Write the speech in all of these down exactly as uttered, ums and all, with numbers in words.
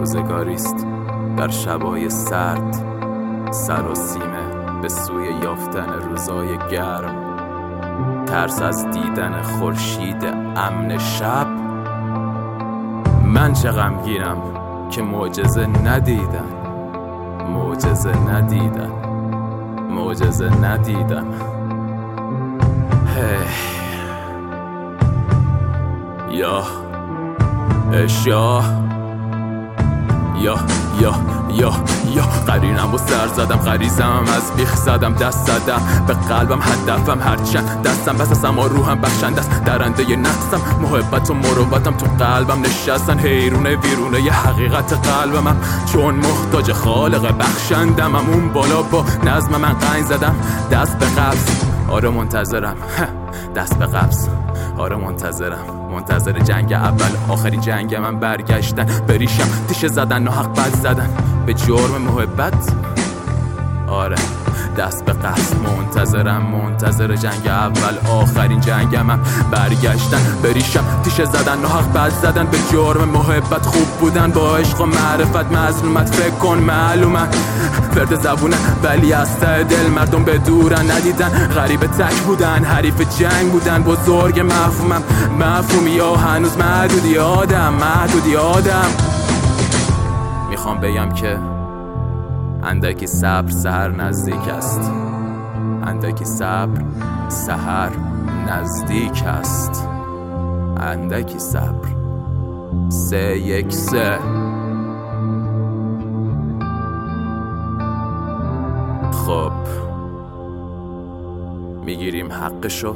روزگاریست در شبای سرد، سر و سیمه به سوی یافتن روزای گرم، ترس از دیدن خورشید امن شب. من چه غمگینم که معجزه ندیدم، معجزه ندیدم، معجزه ندیدم. هی یا اشیا یا یا یا یا قرینم و سر زدم، غریزم از بیخ زدم، دست زدم به قلبم، هدفم هرچند دستم بس از اما روحم بخشنده است، درنده نقصم محبت و مروتم تو قلبم نشستن، حیرونه ویرونه ی حقیقت قلبم، چون محتاج خالق بخشندم. اون بالا با نظم من قنگ زدم، دست به قبض آره منتظرم، دست به قبض آره منتظرم، منتظر جنگ اول آخرین جنگ من برگشتن، بریشم تیشه زدن و حق بد زدن به جرم محبت. آره دست به قصد منتظرم، منتظر جنگ اول آخرین جنگ من برگشتن، بریشم تیشه زدن و حق بد زدن به جرم محبت. خوب بودن با عشق و معرفت، مظلومت فکر کن معلومه فرد زبونه ولی از ته دل مردم به دورن، ندیدن غریب تک بودن، حریف جنگ بودن، بزرگ مفهومم مفهومی یا هنوز محدودی آدم، محدودی آدم. میخوام بگم که اندکی صبر سحر نزدیک است، اندکی صبر سحر نزدیک است، اندکی صبر سه یک سه. خب میگیریم حقشو،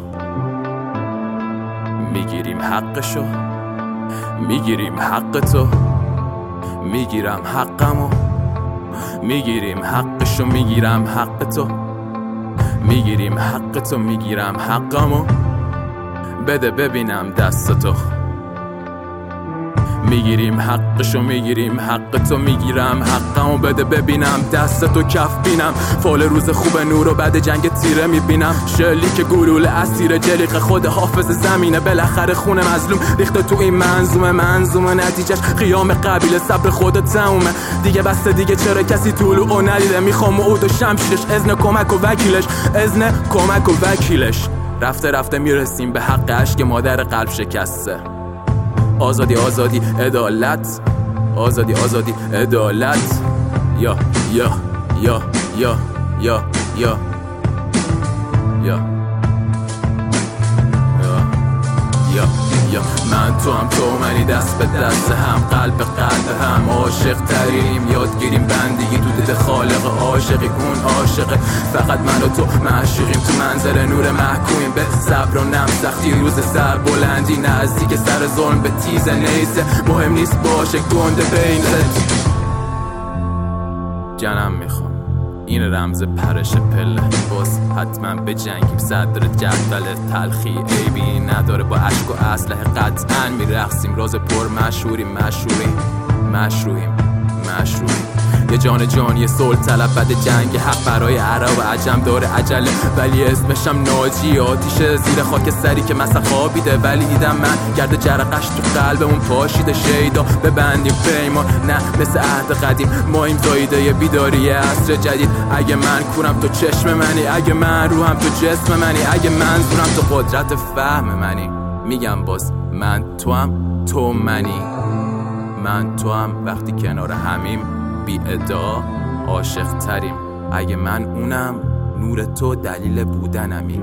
میگیریم حقشو، میگیریم حق تو، میگیرم حقمو، میگیریم حقشو، میگیرم حق تو، میگیریم حق تو، میگیرم حقمو، بده ببینم دست تو. میگیریم حقشو، میگیریم حق تو، میگیرم حقمو، بده ببینم دست تو. کف بینم فال روز خوب نور و بعد جنگ تیره میبینم، شلی که گلوله اسیر جلیق خود حافظ زمینه، بالاخره خون مظلوم ریخته تو این منظومه، منظومه نتیجهش قیام قبیله، صبر خود تمومه دیگه بسته دیگه، چرا کسی طلوع ندیده؟ میخوام عود و شمشیرش، اذن کمک و وکیلش، اذن کمک و وکیلش. رفته رفته میرسیم به حق عشق مادر قلب شکسته. آزادی آزادی عدالت، آزادی آزادی عدالت. یا یا یا یا یا یا یا یا یا من تو هم تو منی، دست به دست هم، قلب به قلب هم، عاشق تریم یادگیریم بندگی تو دل خالق، عاشقی اون عاشقه، فقط من و تو معشوقیم تو منظر نور محکومیم به صبر و نم، سختی روز سر بلندی نزدیک سر ظلم به تیز نیسه، مهم نیست باشه گنده بینت. جنم میخوام این رمز پرش پله، باز حتما به جنگیم، صدر جدول تلخی عیبی نداره، با عشق و اسلحه قطعا میرقصیم، راز پر مشهوریم، مشهوریم مشروعیم مشروعیم، یه جان جان یه صلح طلب بعد جنگ حق برای عرب و عجم داره عجله، ولی اسمشم ناجی، آتیشه زیر خاک سری که مثلا خوابیده، ولی دیدم من گرد جرقش تو قلبمون پاشیده، شیدا ببندیم پیمان نه مثل عهد قدیم، ما این زایده یه بیداری عصر جدید، اگه من کورم تو چشم منی، اگه من روحم تو جسم منی، اگه منظورم تو قدرت فهم منی، میگم باز من تو هم تو منی، من تو هم وقتی کنار همیم بی ادعا عاشق تریم، اگه من اونم نور تو دلیل بودنمی،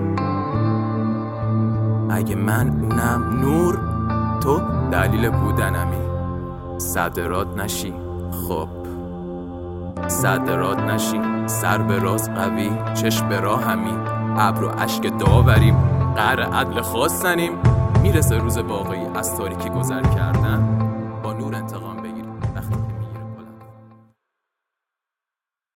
اگه من اونم نور تو دلیل بودنمی. صدرات نشی خب، صدرات نشی، سر به راست قوی، چشم به راه همین، ابر و اشک داوریم، قهر عدل خواستنیم، میرسه روز واقعی از تاریکی گذر کردن.